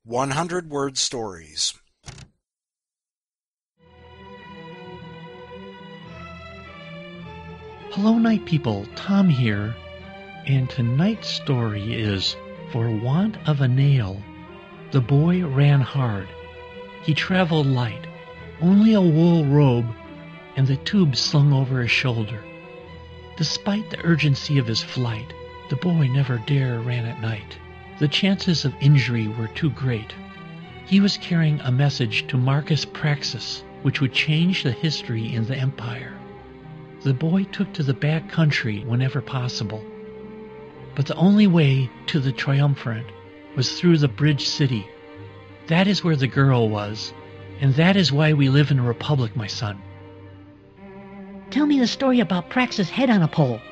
100-word stories. Hello, night people. Tom here. And tonight's story is For Want of a Nail. The boy ran hard. He traveled light, only a wool robe and the tube slung over his shoulder. Despite the urgency of his flight, the boy never dare ran at night. The chances of injury were too great. He was carrying a message to Marcus Praxis, which would change the history in the Empire. The boy took to the back country whenever possible. But the only way to the Triumvirate was through the Bridge City. That is where the girl was, and that is why we live in a republic, my son. Tell me the story about Praxis' head on a pole.